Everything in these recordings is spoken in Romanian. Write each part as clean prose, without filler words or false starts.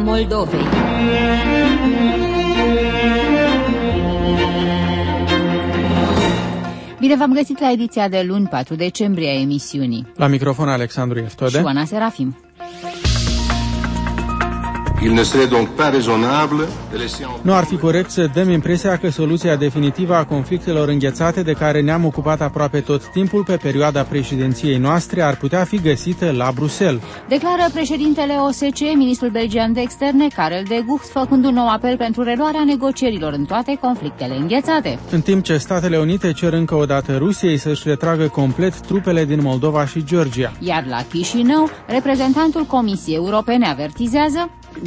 Moldovei. Bine v-am găsit la ediția de luni 4 decembrie a emisiunii. La microfon Alexandru Eftode și Oana Serafim. Nu ar fi corect să dăm impresia că soluția definitivă a conflictelor înghețate de care ne-am ocupat aproape tot timpul pe perioada președinției noastre ar putea fi găsită la Bruxelles. Declară președintele OSCE, ministrul belgian de externe, Karel de Gucht, făcând un nou apel pentru reluarea negocierilor în toate conflictele înghețate. În timp ce Statele Unite cer încă o dată Rusiei să-și retragă complet trupele din Moldova și Georgia. Iar la Chișinău, reprezentantul Comisiei Europene avertizează: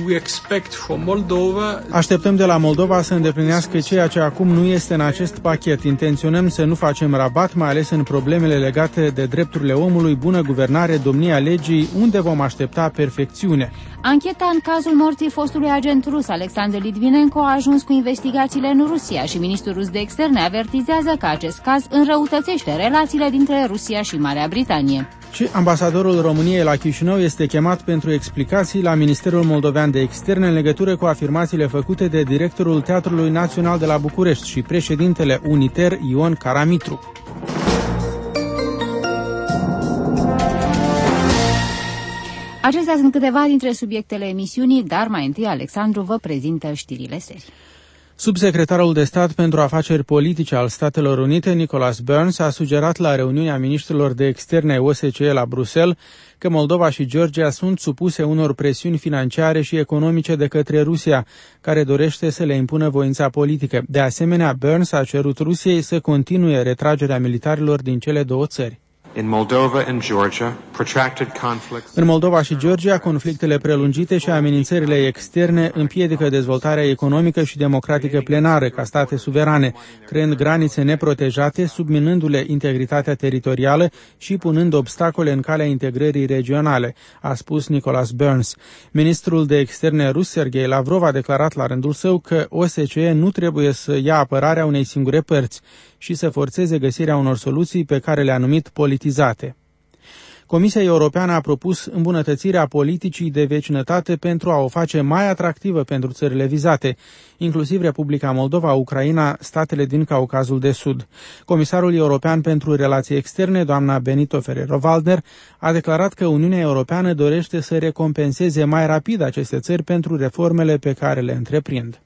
Așteptăm de la Moldova să îndeplinească ceea ce acum nu este în acest pachet. Intenționăm să nu facem rabat, mai ales în problemele legate de drepturile omului, bună guvernare, domnia legii, unde vom aștepta perfecțiune. Ancheta în cazul morții fostului agent rus Alexander Litvinenko a ajuns cu investigațiile în Rusia și ministrul rus de externe avertizează că acest caz înrăutățește relațiile dintre Rusia și Marea Britanie. Și ambasadorul României la Chișinău este chemat pentru explicații la Ministerul Moldovean de Externe în legătură cu afirmațiile făcute de directorul Teatrului Național de la București și președintele Uniter Ion Caramitru. Acestea sunt câteva dintre subiectele emisiunii, dar mai întâi Alexandru vă prezintă știrile serii. Subsecretarul de stat pentru afaceri politice al Statelor Unite, Nicholas Burns, a sugerat la reuniunea miniștrilor de externe OSCE la Bruxelles că Moldova și Georgia sunt supuse unor presiuni financiare și economice de către Rusia, care dorește să le impună voința politică. De asemenea, Burns a cerut Rusiei să continue retragerea militarilor din cele două țări. În Moldova și Georgia, conflictele prelungite și amenințările externe împiedică dezvoltarea economică și democratică plenară ca state suverane, creând granițe neprotejate, subminându-le integritatea teritorială și punând obstacole în calea integrării regionale, a spus Nicholas Burns. Ministrul de externe rus, Sergei Lavrov, a declarat la rândul său că OSCE nu trebuie să ia apărarea unei singure părți și să forțeze găsirea unor soluții pe care le-a numit politizate. Comisia Europeană a propus îmbunătățirea politicii de vecinătate pentru a o face mai atractivă pentru țările vizate, inclusiv Republica Moldova, Ucraina, statele din Caucazul de Sud. Comisarul European pentru Relații Externe, doamna Benito Ferrero-Waldner, a declarat că Uniunea Europeană dorește să recompenseze mai rapid aceste țări pentru reformele pe care le întreprind.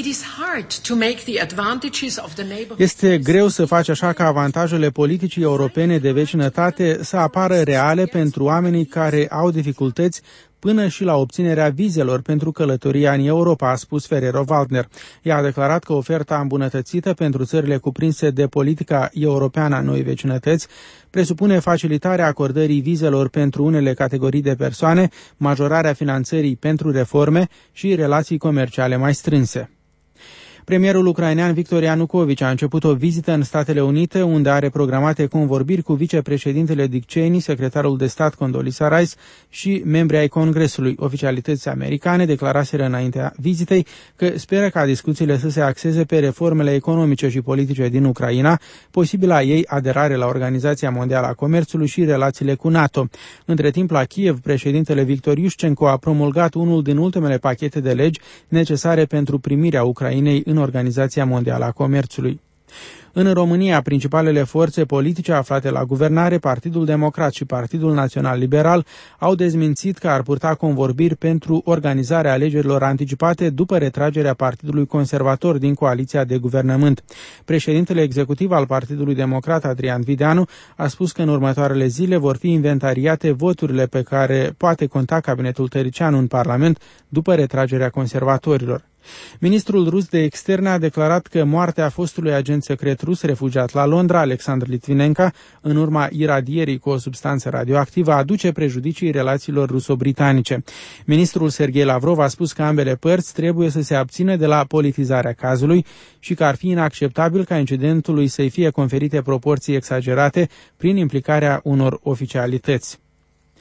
Este greu să faci așa ca avantajele politicii europene de vecinătate să apară reale pentru oamenii care au dificultăți până și la obținerea vizelor pentru călătoria în Europa, a spus Ferrero-Waldner. Ea a declarat că oferta îmbunătățită pentru țările cuprinse de politica europeană a noi vecinătăți presupune facilitarea acordării vizelor pentru unele categorii de persoane, majorarea finanțării pentru reforme și relații comerciale mai strânse. Premierul ucrainean Victor Ianukovici a început o vizită în Statele Unite, unde are programate convorbiri cu vicepreședintele Dick Cheney, secretarul de stat Condoleezza Rice și membri ai Congresului. Oficialități americane declaraseră înaintea vizitei că speră ca discuțiile să se axeze pe reformele economice și politice din Ucraina, posibila ei aderare la Organizația Mondială a Comerțului și relațiile cu NATO. Între timp, la Kiev, președintele Victor Yushchenko a promulgat unul din ultimele pachete de legi necesare pentru primirea Ucrainei în Organizația Mondială a Comerțului. În România, principalele forțe politice aflate la guvernare, Partidul Democrat și Partidul Național Liberal, au dezmințit că ar purta convorbiri pentru organizarea alegerilor anticipate după retragerea Partidului Conservator din coaliția de guvernământ. Președintele executiv al Partidului Democrat, Adrian Videanu, a spus că în următoarele zile vor fi inventariate voturile pe care poate conta cabinetul Tăricianu în Parlament după retragerea conservatorilor. Ministrul rus de externe a declarat că moartea fostului agent secret rus refugiat la Londra, Alexander Litvinenko, în urma iradierii cu o substanță radioactivă, aduce prejudicii relațiilor ruso-britanice. Ministrul Sergei Lavrov a spus că ambele părți trebuie să se abțină de la politizarea cazului și că ar fi inacceptabil ca incidentului să-i fie conferite proporții exagerate prin implicarea unor oficialități.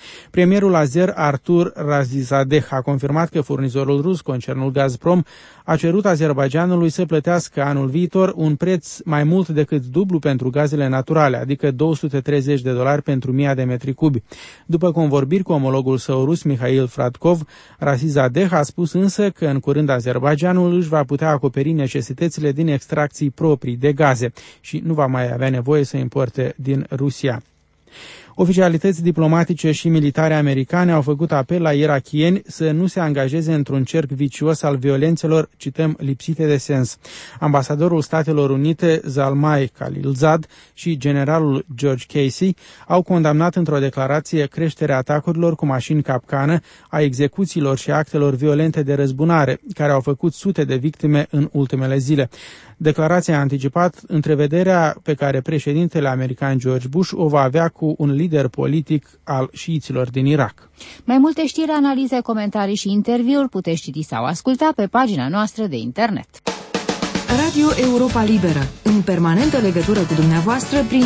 Premierul azer Artur Razizadeh a confirmat că furnizorul rus, concernul Gazprom, a cerut Azerbaidjanului să plătească anul viitor un preț mai mult decât dublu pentru gazele naturale, adică $230 pentru 1000 de metri cubi. După convorbiri cu omologul său rus, Mikhail Fradkov, Razizadeh a spus însă că în curând Azerbaidjanul își va putea acoperi necesitățile din extracții proprii de gaze și nu va mai avea nevoie să importe din Rusia. Oficialități diplomatice și militare americane au făcut apel la irakieni să nu se angajeze într-un cerc vicios al violențelor, cităm, lipsite de sens. Ambasadorul Statelor Unite, Zalmay Khalilzad, și generalul George Casey au condamnat într-o declarație creșterea atacurilor cu mașini capcană, a execuțiilor și actelor violente de răzbunare, care au făcut sute de victime în ultimele zile. Declarația a anticipat întrevederea pe care președintele american George Bush o va avea cu un lider politic al șiiților din Irak. Mai multe știri, analize, comentarii și interviuri puteți citi sau asculta pe pagina noastră de internet. Radio Europa Liberă, în permanentă legătură cu dumneavoastră prin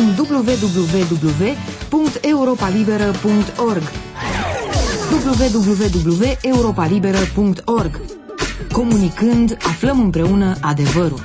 www.europalibera.org www.europalibera.org. Comunicând, aflăm împreună adevărul.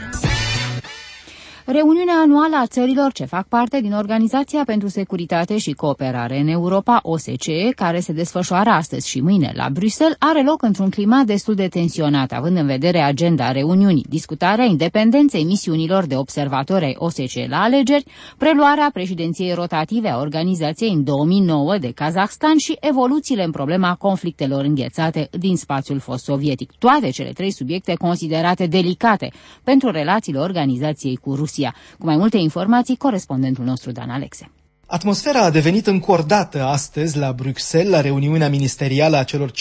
Reuniunea anuală a țărilor ce fac parte din Organizația pentru Securitate și Cooperare în Europa, OSCE, care se desfășoară astăzi și mâine la Bruxelles, are loc într-un climat destul de tensionat, având în vedere agenda reuniunii, discutarea independenței misiunilor de observatori ai OSCE la alegeri, preluarea președinției rotative a organizației în 2009 de Kazahstan și evoluțiile în problema conflictelor înghețate din spațiul fost sovietic. Toate cele trei subiecte considerate delicate pentru relațiile organizației cu Rusia. Cu mai multe informații, corespondentul nostru Dan Alexe. Atmosfera a devenit încordată astăzi la Bruxelles, la reuniunea ministerială a celor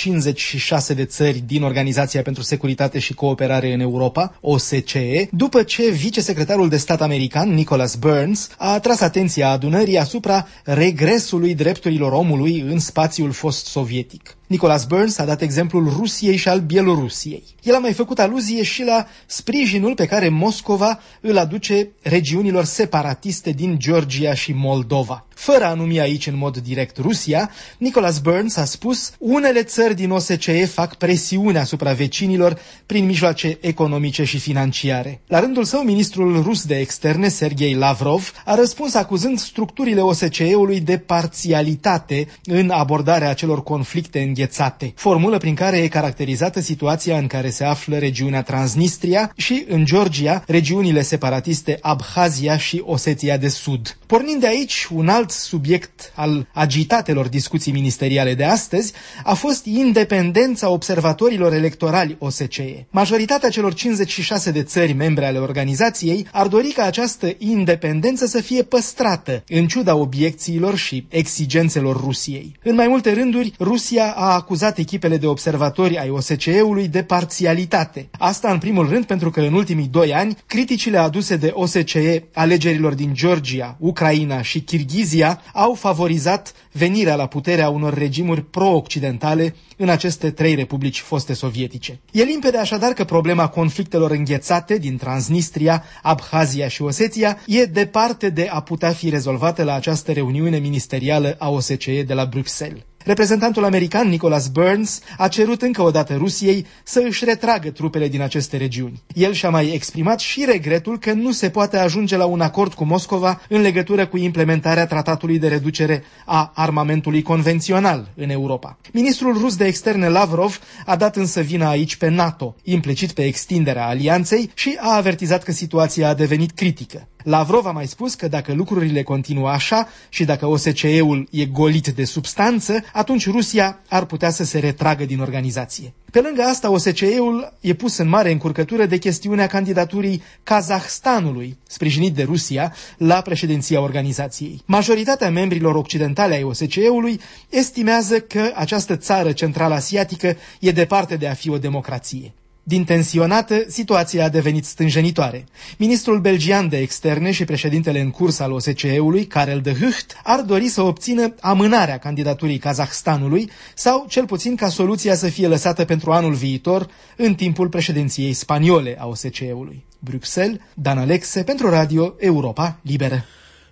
56 de țări din Organizația pentru Securitate și Cooperare în Europa, OSCE, după ce vicesecretarul de stat american, Nicholas Burns, a atras atenția adunării asupra regresului drepturilor omului în spațiul fost sovietic. Nicholas Burns a dat exemplul Rusiei și al Bielorusiei. El a mai făcut aluzie și la sprijinul pe care Moscova îl aduce regiunilor separatiste din Georgia și Moldova. Fără a numi aici în mod direct Rusia, Nicholas Burns a spus: unele țări din OSCE fac presiune asupra vecinilor prin mijloace economice și financiare. La rândul său, ministrul rus de externe, Sergei Lavrov, a răspuns acuzând structurile OSCE-ului de parțialitate în abordarea acelor conflicte înghețate, formulă prin care e caracterizată situația în care se află regiunea Transnistria și, în Georgia, regiunile separatiste Abhazia și Osetia de Sud. Pornind de aici, un alt subiect al agitatelor discuții ministeriale de astăzi a fost independența observatorilor electorali OSCE. Majoritatea celor 56 de țări membre ale organizației ar dori ca această independență să fie păstrată, în ciuda obiecțiilor și exigențelor Rusiei. În mai multe rânduri, Rusia a acuzat echipele de observatori ai OSCE-ului de parțialitate. Asta, în primul rând, pentru că în ultimii 2 ani, criticile aduse de OSCE alegerilor din Georgia, Ucraina și Kirghizia au favorizat venirea la putere a unor regimuri pro-occidentale în aceste 3 republici foste sovietice. E limpede așadar că problema conflictelor înghețate din Transnistria, Abhazia și Osetia e departe de a putea fi rezolvată la această reuniune ministerială a OSCE de la Bruxelles. Reprezentantul american Nicholas Burns a cerut încă o dată Rusiei să își retragă trupele din aceste regiuni. El și-a mai exprimat și regretul că nu se poate ajunge la un acord cu Moscova în legătură cu implementarea tratatului de reducere a armamentului convențional în Europa. Ministrul rus de externe Lavrov a dat însă vina aici pe NATO, implicit pe extinderea alianței, și a avertizat că situația a devenit critică. Lavrov a mai spus că dacă lucrurile continuă așa și dacă OSCE-ul e golit de substanță, atunci Rusia ar putea să se retragă din organizație. Pe lângă asta, OSCE-ul e pus în mare încurcătură de chestiunea candidaturii Kazahstanului, sprijinit de Rusia, la președinția organizației. Majoritatea membrilor occidentale ai OSCE-ului estimează că această țară central-asiatică e departe de a fi o democrație. Din tensionată, situația a devenit stânjenitoare. Ministrul belgian de externe și președintele în curs al OSCE-ului, Karel de Gucht, ar dori să obțină amânarea candidaturii Kazahstanului sau, cel puțin, ca soluția să fie lăsată pentru anul viitor, în timpul președinției spaniole a OSCE-ului. Bruxelles, Dan Alexe, pentru Radio Europa Liberă.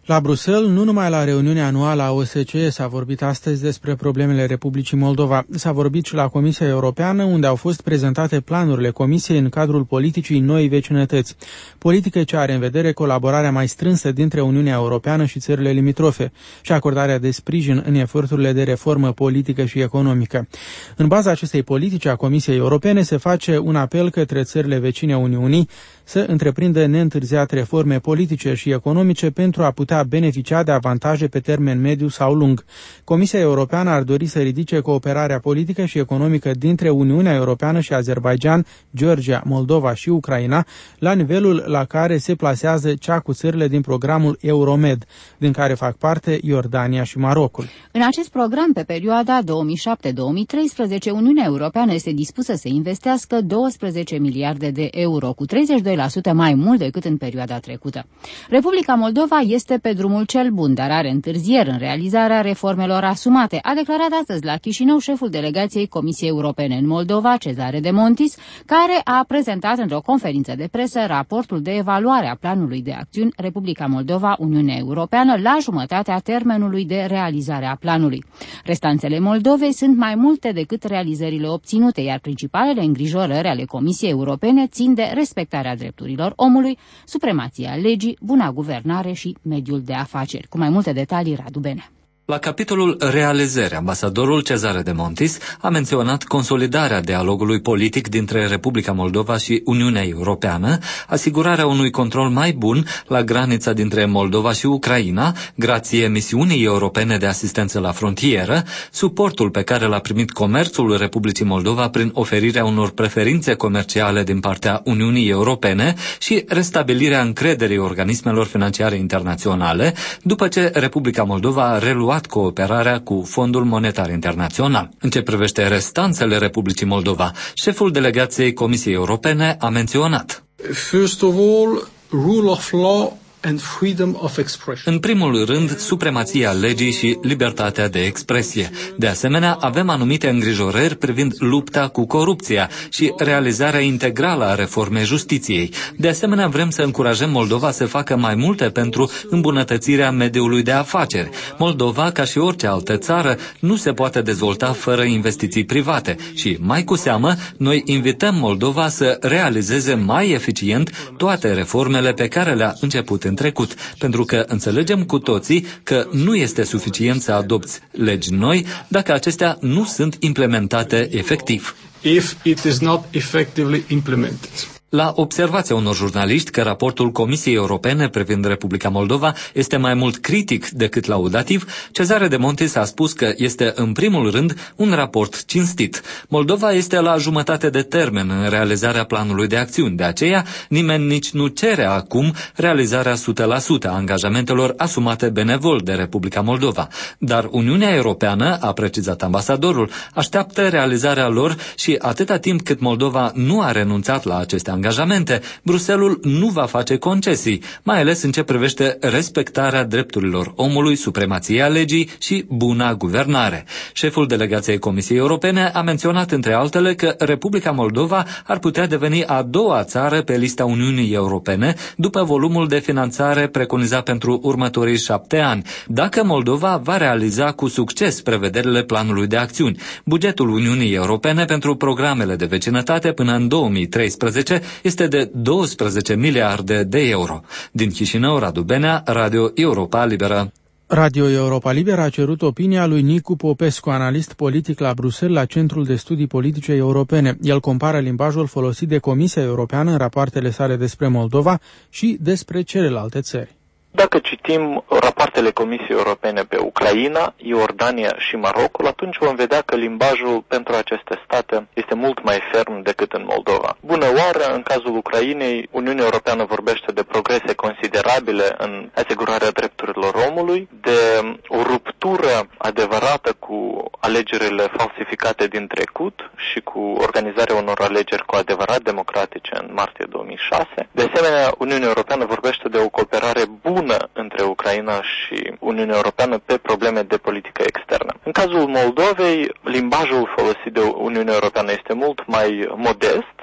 La Bruxelles, nu numai la reuniunea anuală a OSCE s-a vorbit astăzi despre problemele Republicii Moldova. S-a vorbit și la Comisia Europeană, unde au fost prezentate planurile Comisiei în cadrul politicii Noi Vecinătăți. Politică ce are în vedere colaborarea mai strânsă dintre Uniunea Europeană și țările limitrofe și acordarea de sprijin în eforturile de reformă politică și economică. În baza acestei politici a Comisiei Europene se face un apel către țările vecine Uniunii să întreprindă neîntârziat reforme politice și economice pentru a putea beneficia de avantaje pe termen mediu sau lung. Comisia Europeană ar dori să ridice cooperarea politică și economică dintre Uniunea Europeană și Azerbaidjan, Georgia, Moldova și Ucraina la nivelul la care se plasează cea cu țările din programul Euromed, din care fac parte Iordania și Marocul. În acest program, pe perioada 2007-2013, Uniunea Europeană este dispusă să investească 12 miliarde de euro, cu 32% mai mult decât în perioada trecută. Republica Moldova este pe drumul cel bun, dar are întârzieri în realizarea reformelor asumate, a declarat astăzi la Chișinău șeful delegației Comisiei Europene în Moldova, Cezare de Montis, care a prezentat într-o conferință de presă raportul de evaluare a planului de acțiuni Republica Moldova-Uniunea Europeană la jumătatea termenului de realizare a planului. Restanțele Moldovei sunt mai multe decât realizările obținute, iar principalele îngrijorări ale Comisiei Europene țin de respectarea drepturilor omului, supremația legii, buna guvernare și mediul de afaceri. Cu mai multe detalii, Radu Benea. La capitolul realizări, ambasadorul Cezare de Montis a menționat consolidarea dialogului politic dintre Republica Moldova și Uniunea Europeană, asigurarea unui control mai bun la granița dintre Moldova și Ucraina, grație misiunii europene de asistență la frontieră, suportul pe care l-a primit comerțul Republicii Moldova prin oferirea unor preferințe comerciale din partea Uniunii Europene și restabilirea încrederii organismelor financiare internaționale, după ce Republica Moldova a reluat cooperarea cu Fondul Monetar Internațional. În ce privește restanțele Republicii Moldova, șeful delegației Comisiei Europene a menționat: First of all, rule of law and freedom of expression. În primul rând, supremația legii și libertatea de expresie. De asemenea, avem anumite îngrijorări privind lupta cu corupția și realizarea integrală a reformei justiției. De asemenea, vrem să încurajăm Moldova să facă mai multe pentru îmbunătățirea mediului de afaceri. Moldova, ca și orice altă țară, nu se poate dezvolta fără investiții private și, mai cu seamă, noi invităm Moldova să realizeze mai eficient toate reformele pe care le-a început în trecut, pentru că înțelegem cu toții că nu este suficient să adopți legi noi dacă acestea nu sunt implementate efectiv. If it is not effectively implemented. La observația unor jurnaliști că raportul Comisiei Europene privind Republica Moldova este mai mult critic decât laudativ, Cezare de Montis a spus că este în primul rând un raport cinstit. Moldova este la jumătate de termen în realizarea planului de acțiuni, de aceea nimeni nici nu cere acum realizarea 100% a angajamentelor asumate benevol de Republica Moldova. Dar Uniunea Europeană, a precizat ambasadorul, așteaptă realizarea lor și atâta timp cât Moldova nu a renunțat la aceste angajamente, Bruxelles nu va face concesii, mai ales în ce privește respectarea drepturilor omului, supremația legii și buna guvernare. Șeful delegației Comisiei Europene a menționat între altele că Republica Moldova ar putea deveni a doua țară pe lista Uniunii Europene după volumul de finanțare preconizat pentru următorii 7 ani, dacă Moldova va realiza cu succes prevederile planului de acțiuni. Bugetul Uniunii Europene pentru programele de vecinătate până în 2013 este de 12 miliarde de euro. Din Chișinău, Radu Benea, Radio Europa Liberă. Radio Europa Liberă a cerut opinia lui Nicu Popescu, analist politic la Bruxelles, la Centrul de Studii Politice Europene. El compară limbajul folosit de Comisia Europeană în rapoartele sale despre Moldova și despre celelalte țări. Dacă citim rapoartele Comisiei Europene pe Ucraina, Iordania și Marocul, atunci vom vedea că limbajul pentru aceste state este mult mai ferm decât în Moldova. Bună oară, în cazul Ucrainei, Uniunea Europeană vorbește de progrese considerabile în asigurarea drepturilor omului, de o ruptură adevărată cu alegerile falsificate din trecut și cu organizarea unor alegeri cu adevărat democratice în martie 2006. De asemenea, Uniunea Europeană vorbește de o cooperare bună între Ucraina și Uniunea Europeană pe probleme de politică externă. În cazul Moldovei, limbajul folosit de Uniunea Europeană este mult mai modest,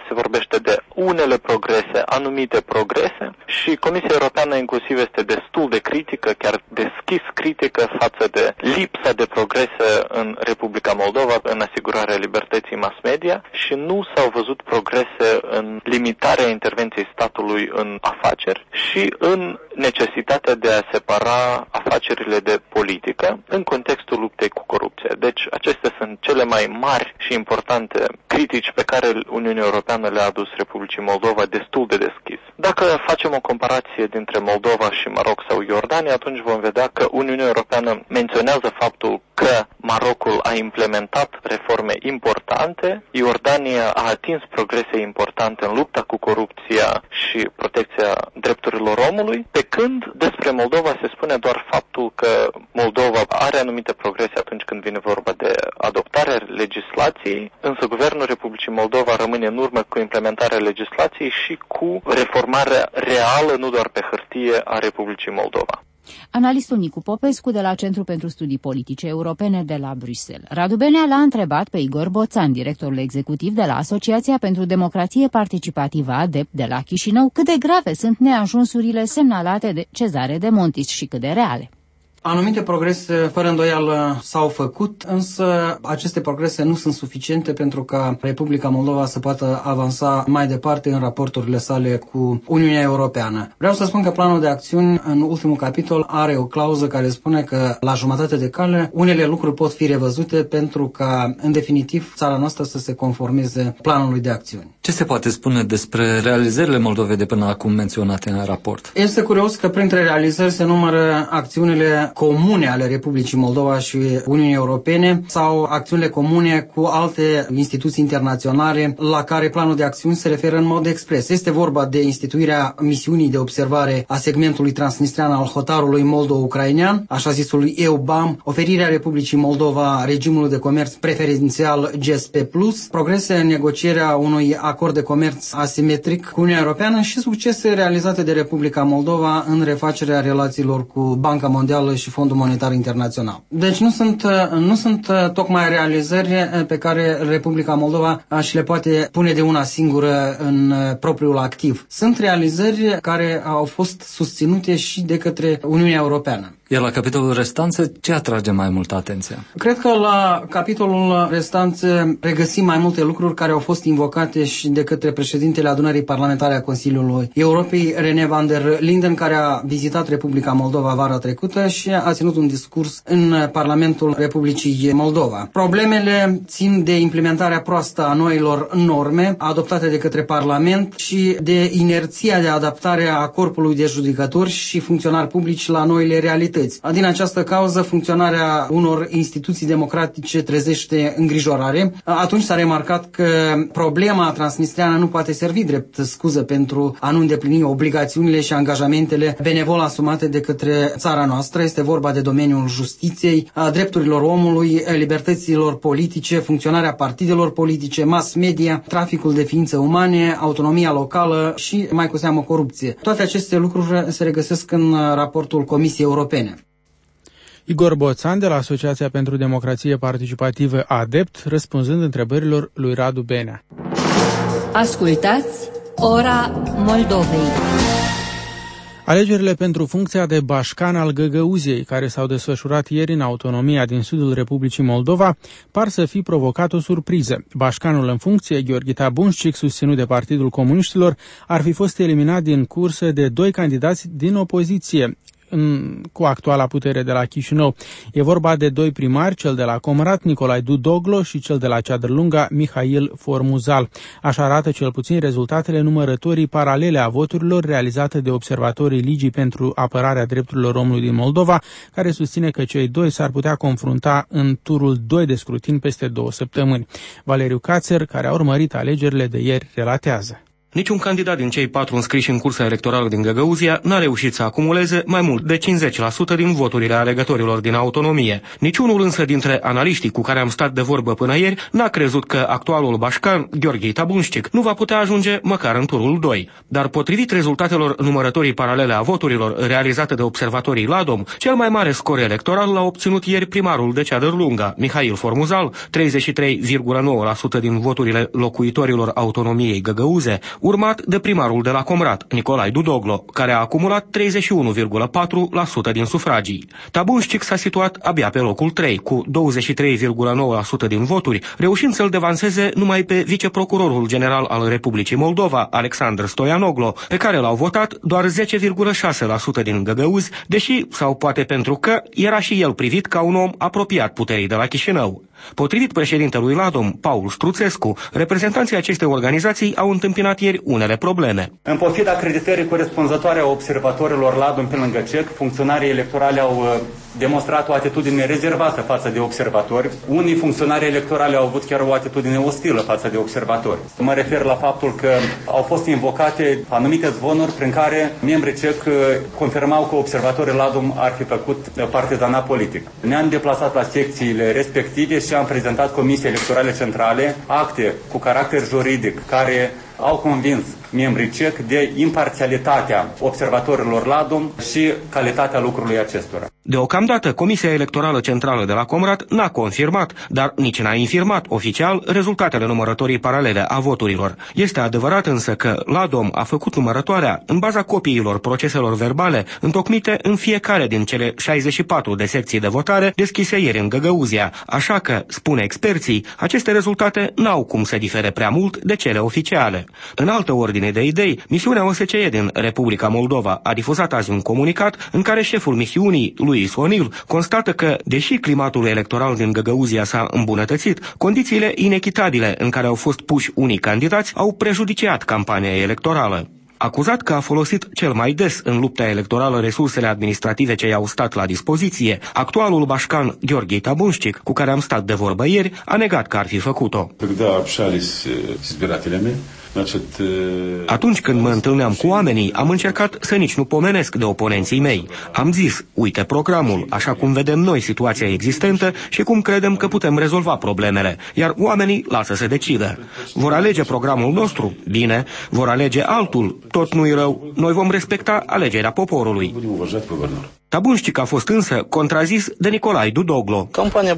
se vorbește de unele progrese, anumite progrese și Comisia Europeană inclusiv este destul de critică, chiar deschis critică față de lipsa de progrese în Republica Moldova în asigurarea libertății mass media și nu s-au văzut progrese în limitarea intervenției statului în afaceri și în necesitatea de a separa afacerile de politică în contextul luptei cu corupție. Deci acestea sunt cele mai mari și importante critici pe care Uniunea Europeană le-a adus Republicii Moldova destul de deschis. Dacă facem o comparație dintre Moldova și Maroc sau Iordania, atunci vom vedea că Uniunea Europeană menționează faptul că Marocul a implementat reforme importante, Iordania a atins progrese importante în lupta cu corupția și protecția drepturilor omului, pe când despre Moldova se spune doar faptul că Moldova are anumite progrese atunci când vine vorba de adoptarea legislației, însă Guvernul Republicii Moldova rămâne în urmă cu implementarea legislației și cu reformarea reală, nu doar pe hârtie, a Republicii Moldova. Analistul Nicu Popescu de la Centrul pentru Studii Politice Europene de la Bruxelles. Radu Benea l-a întrebat pe Igor Boțan, directorul executiv de la Asociația pentru Democrație Participativă ADEPT de la Chișinău, cât de grave sunt neajunsurile semnalate de Cezare de Montis și cât de reale. Anumite progrese, fără îndoială, s-au făcut, însă aceste progrese nu sunt suficiente pentru ca Republica Moldova să poată avansa mai departe în raporturile sale cu Uniunea Europeană. Vreau să spun că planul de acțiuni, în ultimul capitol, are o clauză care spune că, la jumătate de cale, unele lucruri pot fi revăzute pentru ca, în definitiv, țara noastră să se conformeze planului de acțiuni. Ce se poate spune despre realizările Moldovei de până acum menționate în raport? Este curios că printre realizări se numără acțiunile comune ale Republicii Moldova și Uniunii Europene sau acțiunile comune cu alte instituții internaționale la care planul de acțiuni se referă în mod expres. Este vorba de instituirea misiunii de observare a segmentului transnistrean al hotarului moldo-ucrainean, așa zisului EUBAM, oferirea Republicii Moldova regimului de comerț preferențial GSP+, progrese în negocierea unui acord de comerț asimetric cu Uniunea Europeană și succese realizate de Republica Moldova în refacerea relațiilor cu Banca Mondială și Fondul Monetar Internațional. Deci nu sunt tocmai realizări pe care Republica Moldova și le poate pune de una singură în propriul activ. Sunt realizări care au fost susținute și de către Uniunea Europeană. Iar la capitolul restanțe, ce atrage mai multă atenție? Cred că la capitolul restanțe regăsim mai multe lucruri care au fost invocate și de către președintele Adunării Parlamentare a Consiliului Europei, René van der Linden, care a vizitat Republica Moldova vara trecută și a ținut un discurs în Parlamentul Republicii Moldova. Problemele țin de implementarea proastă a noilor norme adoptate de către Parlament și de inerția de adaptare a corpului de judecători și funcționari publici la noile realități. Din această cauză, funcționarea unor instituții democratice trezește îngrijorare. Atunci s-a remarcat că problema transnistreană nu poate servi drept scuză pentru a nu îndeplini obligațiunile și angajamentele benevol asumate de către țara noastră. Este vorba de domeniul justiției, a drepturilor omului, libertăților politice, funcționarea partidelor politice, mass media, traficul de ființe umane, autonomia locală și, mai cu seamă, corupție. Toate aceste lucruri se regăsesc în raportul Comisiei Europene. Igor Boțan de la Asociația pentru Democrație Participativă ADEPT, răspunzând întrebărilor lui Radu Benea. Ascultați Ora Moldovei. Alegerile pentru funcția de bașcan al Găgăuziei, care s-au desfășurat ieri în autonomia din sudul Republicii Moldova, par să fi provocat o surpriză. Bașcanul în funcție, Gheorghita Bunșcic, susținut de Partidul Comuniștilor, ar fi fost eliminat din cursă de 2 candidați din opoziție cu actuala putere de la Chișinău. E vorba de 2 primari, cel de la Comrat, Nicolae Dudoglo, și cel de la Ceadrlunga, Mihail Formuzal. Așa arată cel puțin rezultatele numărătorii paralele a voturilor realizate de observatorii Ligii pentru apărarea drepturilor omului din Moldova, care susține că cei 2 s-ar putea confrunta în turul 2 de scrutin peste 2 săptămâni. Valeriu Cațer, care a urmărit alegerile de ieri, relatează. Niciun candidat din cei 4 înscriși în cursa electorală din Găgăuzia n-a reușit să acumuleze mai mult de 50% din voturile alegătorilor din autonomie. Niciunul însă dintre analiștii cu care am stat de vorbă până ieri n-a crezut că actualul bașcan, Gheorghe Tabunșcic, nu va putea ajunge măcar în turul 2. Dar potrivit rezultatelor numărătorii paralele a voturilor realizate de observatorii LADOM, cel mai mare scor electoral l-a obținut ieri primarul de Ceadăr-Lunga, Mihail Formuzal, 33,9% din voturile locuitorilor autonomiei Găgăuze, urmat de primarul de la Comrat, Nicolae Dudoglo, care a acumulat 31,4% din sufragii. Tabunșcic s-a situat abia pe locul 3, cu 23,9% din voturi, reușind să-l devanseze numai pe viceprocurorul general al Republicii Moldova, Alexandru Stoianoglo, pe care l-au votat doar 10,6% din găgăuzi, deși, sau poate pentru că, era și el privit ca un om apropiat puterii de la Chișinău. Potrivit președintelui LADOM, Paul Struțescu, reprezentanții acestei organizații au întâmpinat ieri unele probleme. În pofida acreditării corespunzătoare a observatorilor LADOM pe lângă CEC, funcționarii electorali au demonstrat o atitudine rezervată față de observatori. Unii funcționari electorali au avut chiar o atitudine ostilă față de observatori. Mă refer la faptul că au fost invocate anumite zvonuri prin care membrii CEC confirmau că observatorii LADOM ar fi făcut partizanat politic. Ne-am deplasat la secțiile respective și am prezentat Comisiei Electorale Centrale acte cu caracter juridic care au convins membrii CEC de imparțialitatea observatorilor LADOM și calitatea lucrului acestora. Deocamdată, Comisia Electorală Centrală de la Comrat n-a confirmat, dar nici n-a infirmat oficial rezultatele numărătorii paralele a voturilor. Este adevărat însă că LADOM a făcut numărătoarea în baza copiilor proceselor verbale întocmite în fiecare din cele 64 de secții de votare deschise ieri în Găgăuzia, așa că, spune experții, aceste rezultate n-au cum să difere prea mult de cele oficiale. În altă ordine de idei, misiunea OSCE din Republica Moldova a difuzat azi un comunicat în care șeful misiunii, Luis O'Neill, constată că, deși climatul electoral din Găgăuzia s-a îmbunătățit, condițiile inechitabile în care au fost puși unii candidați au prejudiciat campania electorală. Acuzat că a folosit cel mai des în lupta electorală resursele administrative ce i-au stat la dispoziție, actualul bașcan Gheorghe Tabunșcic, cu care am stat de vorbă ieri, a negat că ar fi făcut-o. Atunci când mă întâlneam cu oamenii, am încercat să nici nu pomenesc de oponenții mei. Am zis, uite programul, așa cum vedem noi situația existentă și cum credem că putem rezolva problemele, iar oamenii lasă să decidă. Vor alege programul nostru? Bine. Vor alege altul? Tot nu-i rău. Noi vom respecta alegerea poporului. Tabunșcic a fost însă contrazis de Nicolae Dudoglo.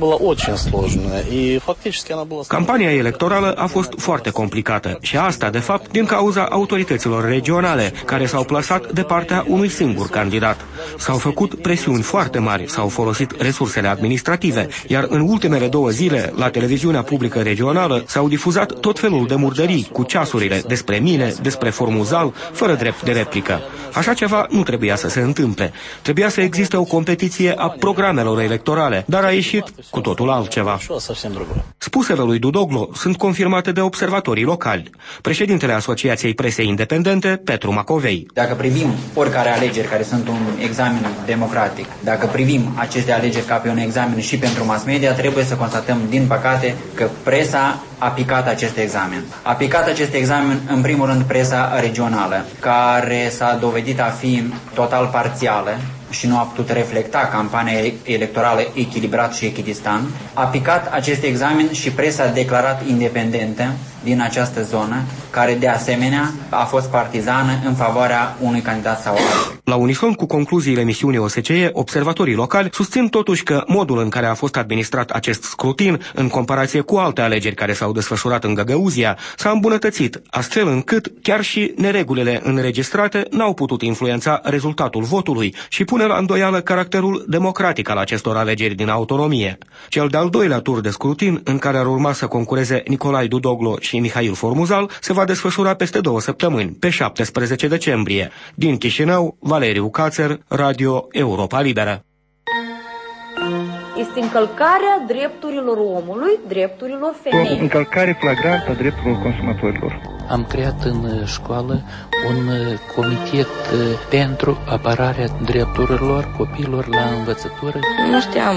Campania electorală a fost foarte complicată și asta, de fapt, din cauza autorităților regionale, care s-au plasat de partea unui singur candidat. S-au făcut presiuni foarte mari, s-au folosit resursele administrative, iar în ultimele 2 zile, la televiziunea publică regională, s-au difuzat tot felul de murdării cu ceasurile despre mine, despre Formuzal, fără drept de replică. Așa ceva nu trebuia să se întâmple. Trebuia să existe o competiție a programelor electorale, dar a ieșit cu totul altceva. Spusele lui Dudoglo sunt confirmate de observatorii locali. Președintele Asociației Presei Independente, Petru Macovei. Dacă privim oricare alegeri care sunt un examen democratic, dacă privim aceste alegeri ca pe un examen și pentru mass media, trebuie să constatăm, din păcate, că presa a picat acest examen. A picat acest examen, în primul rând, presa regională, care s-a dovedit a fi total parțială și nu a putut reflecta campania electorală echilibrat și echidistant. A picat acest examen și presa declarat independentă din această zonă, care de asemenea a fost partizană în favoarea unui candidat sau altul. La unison cu concluziile misiunii OSCE, observatorii locali susțin totuși că modul în care a fost administrat acest scrutin, în comparație cu alte alegeri care s-au desfășurat în Găgăuzia, s-a îmbunătățit, astfel încât chiar și neregulile înregistrate n-au putut influența rezultatul votului și pune la îndoială caracterul democratic al acestor alegeri din autonomie. Cel de-al doilea tur de scrutin, în care ar urma să concureze Nicolae Dudoglo și Mihail Formuzal, se va desfășura peste 2 săptămâni, pe 17 decembrie. Din Chișinău, Valeriu Cațer, Radio Europa Liberă. Este încălcarea drepturilor omului, drepturilor femeii. O încălcare flagrantă a drepturilor consumatorilor. Am creat în școală un comitet pentru apărarea drepturilor copiilor la învățătură. Nu știam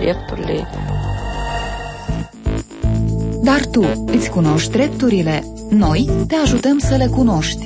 drepturile. Dar tu îți cunoști drepturile? Noi te ajutăm să le cunoști.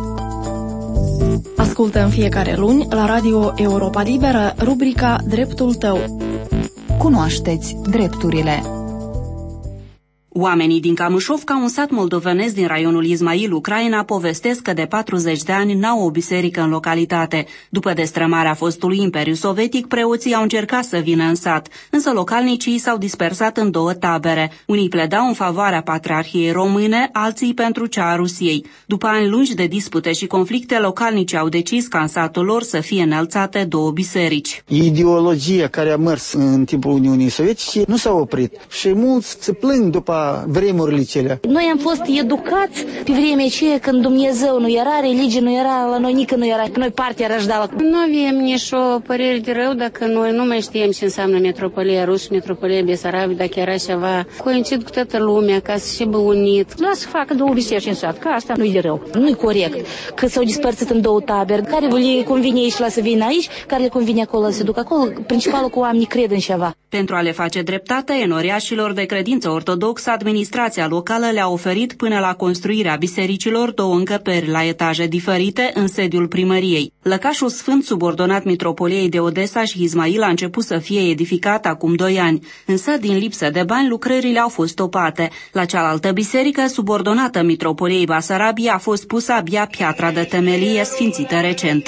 Ascultă în fiecare luni la Radio Europa Liberă rubrica Dreptul tău. Cunoașteți drepturile. Oamenii din Kamușovca, un sat moldovenesc din raionul Izmail, Ucraina, povestesc că de 40 de ani n-au o biserică în localitate. După destrămarea fostului Imperiu Sovietic, preoții au încercat să vină în sat, însă localnicii s-au dispersat în două tabere. Unii pledau în favoarea Patriarhiei Române, alții pentru cea a Rusiei. După ani lungi de dispute și conflicte, localnicii au decis ca în satul lor să fie înălțate două biserici. Ideologia care a mers în timpul Uniunii Sovietice nu s-a oprit și mulți se plâng după vremurile cele. Noi am fost educați pe vremea aceea când Dumnezeu nu era, religie nu era, la noi nici nu era, noi partea răjdală. Nu avem nici o părere de rău dacă noi nu mai știm ce înseamnă metropolia Rus și metropolia Besarabia, dacă era ceva. Coincid cu toată lumea ca să fie unit. Lasă să facă două biserici în sat, că asta nu-i de rău. Nu-i corect că s-au dispărțit în două tabere. Care le convine aici la să vină aici, care le convine acolo să ducă acolo. Principalul că oamenii cred în ceva. Pentru a le face dreptate enoriașilor de credință ortodoxă, administrația locală le-a oferit până la construirea bisericilor două încăperi la etaje diferite în sediul primăriei. Lăcașul Sfânt, subordonat Mitropoliei de Odessa și Izmail, a început să fie edificat acum 2 ani, însă din lipsă de bani lucrările au fost stopate. La cealaltă biserică, subordonată Mitropoliei Basarabia, a fost pusă abia piatra de temelie sfințită recent.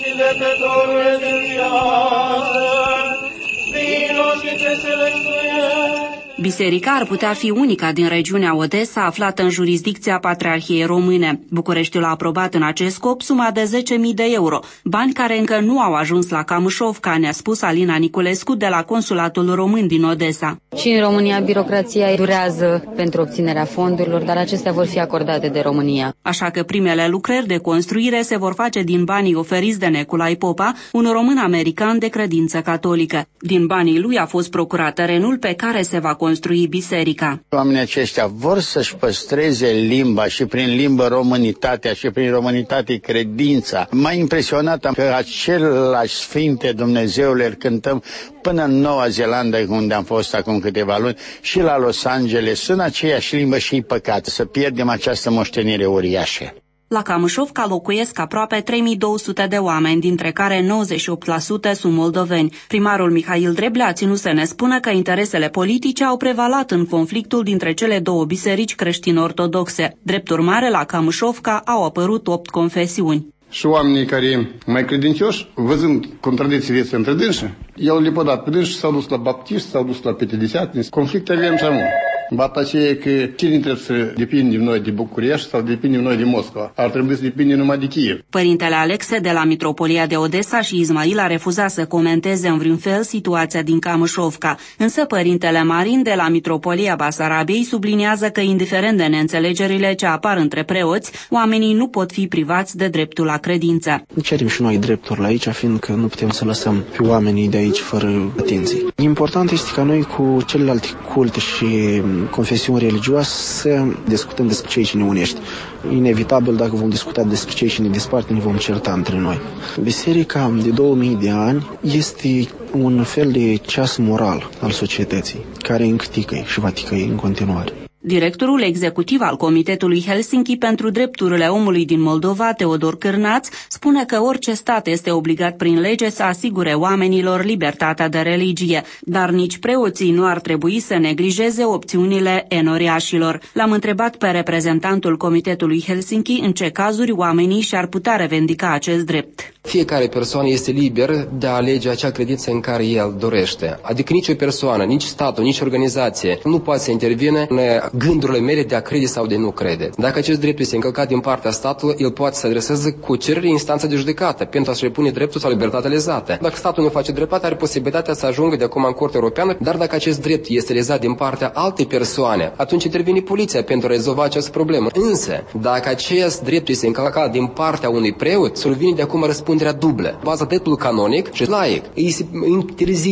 Biserica ar putea fi unica din regiunea Odessa aflată în jurisdicția Patriarhiei Române. Bucureștiul a aprobat în acest scop suma de 10.000 de euro, bani care încă nu au ajuns la Kamușovca, ne-a spus Alina Niculescu de la Consulatul Român din Odessa. Și în România birocrația durează pentru obținerea fondurilor, dar acestea vor fi acordate de România. Așa că primele lucrări de construire se vor face din banii oferiți de Neculai Popa, un român-american de credință catolică. Din banii lui a fost procurat terenul pe care se va construi biserica. Oamenii aceștia vor să-și păstreze limba și prin limbă românitatea și prin românitate credința. M-a impresionat că același Sfinte Dumnezeule îl cântăm până în Noua Zeelandă, unde am fost acum câteva luni, și la Los Angeles, în aceeași limbă și păcat să pierdem această moștenire uriașă. La Kamușovca locuiesc aproape 3200 de oameni, dintre care 98% sunt moldoveni. Primarul Mihail Dreblea a ținut să ne spună că interesele politice au prevalat în conflictul dintre cele două biserici creștin-ortodoxe. Drept urmare, la Kamușovca au apărut 8 confesiuni. Și oamenii care mai credincioși, văzând contradicțiile între dânsi, i-au lepădat pe dânsi și s-au dus la baptiști, s-au dus la petedisiatni. Conflicte avem și acum. Bata aceea că cine trebuie să depindem noi de București sau depindem noi de Moscova? Ar trebui să depindem numai de Kiev. Părintele Alexe de la Mitropolia de Odessa și Izmail a refuzat să comenteze în vreun fel situația din Kamușovca. Însă părintele Marin de la Mitropolia Basarabiei subliniază că, indiferent de neînțelegerile ce apar între preoți, oamenii nu pot fi privați de dreptul la credință. Cerem și noi drepturile aici, fiindcă nu putem să lăsăm pe oamenii de aici fără atenție. Important este ca noi cu celelalte culte și confesiuni religioase să discutăm despre cei ce ne unește. Inevitabil, dacă vom discuta despre cei ce ne desparte, ne vom certa între noi. Biserica de 2000 de ani este un fel de ceas moral al societății, care încă ticăie și va ticăi în continuare. Directorul executiv al Comitetului Helsinki pentru Drepturile Omului din Moldova, Teodor Cârnaț, spune că orice stat este obligat prin lege să asigure oamenilor libertatea de religie, dar nici preoții nu ar trebui să neglijeze opțiunile enoriașilor. L-am întrebat pe reprezentantul Comitetului Helsinki în ce cazuri oamenii și-ar putea revendica acest drept. Fiecare persoană este liber de a alege acea credință în care el dorește. Adică nicio persoană, nici statul, nici organizație nu poate să intervine în gândurile mele de a crede sau de nu crede. Dacă acest drept este încălcat din partea statului, el poate să adreseze cu cerere instanța de judecată pentru a-și repune dreptul sau libertatea lezată. Dacă statul nu face dreptate, are posibilitatea să ajungă de acum în Curtea Europeană, dar dacă acest drept este lezat din partea altei persoane, atunci intervine poliția pentru a rezolva această problemă. Însă, dacă acest drept este încălcat din partea unui preot, survine de acum răspunderea dublă. Baza dreptului canonic și laic îi se interzice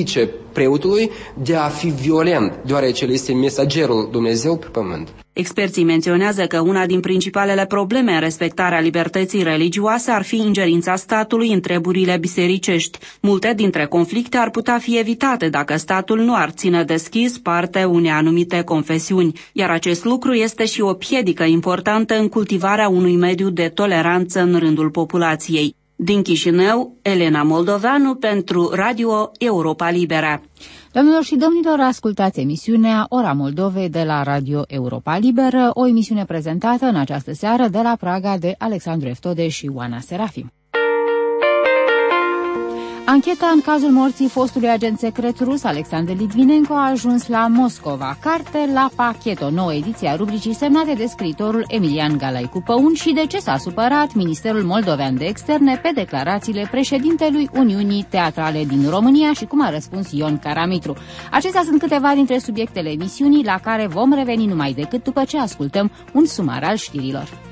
preotului de a fi violent, deoarece el este mesagerul Dumnezeu pe pământ. Experții menționează că una din principalele probleme în respectarea libertății religioase ar fi ingerința statului în treburile bisericești. Multe dintre conflicte ar putea fi evitate dacă statul nu ar ține deschis parte unei anumite confesiuni, iar acest lucru este și o piedică importantă în cultivarea unui mediu de toleranță în rândul populației. Din Chișinău, Elena Moldoveanu pentru Radio Europa Liberă. Doamnelor și domnilor, ascultați emisiunea Ora Moldovei de la Radio Europa Liberă, o emisiune prezentată în această seară de la Praga de Alexandru Eftode și Oana Serafim. Ancheta în cazul morții fostului agent secret rus Alexander Litvinenko a ajuns la Moscova. Carte la pachet, o nouă ediție a rubricii semnate de scriitorul Emilian Galaicu Păun și de ce s-a supărat Ministerul Moldovean de Externe pe declarațiile președintelui Uniunii Teatrale din România și cum a răspuns Ion Caramitru. Acestea sunt câteva dintre subiectele emisiunii la care vom reveni numai decât după ce ascultăm un sumar al știrilor.